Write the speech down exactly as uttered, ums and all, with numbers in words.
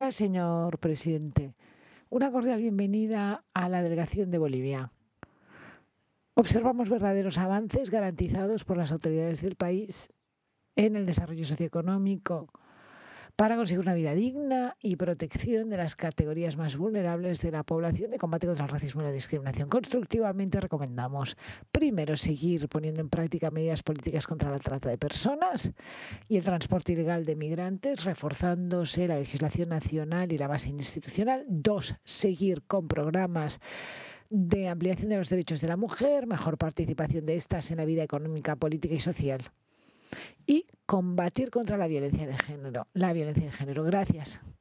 Gracias, señor presidente. Una cordial bienvenida a la delegación de Bolivia. Observamos verdaderos avances garantizados por las autoridades del país en el desarrollo socioeconómico para conseguir una vida digna y protección de las categorías más vulnerables de la población, de combate contra el racismo y la discriminación. Constructivamente recomendamos, primero, seguir poniendo en práctica medidas políticas contra la trata de personas y el transporte ilegal de migrantes, reforzándose la legislación nacional y la base institucional. Dos, seguir con programas de ampliación de los derechos de la mujer, mejor participación de estas en la vida económica, política y social. Y combatir contra la violencia de género. La violencia de género. Gracias.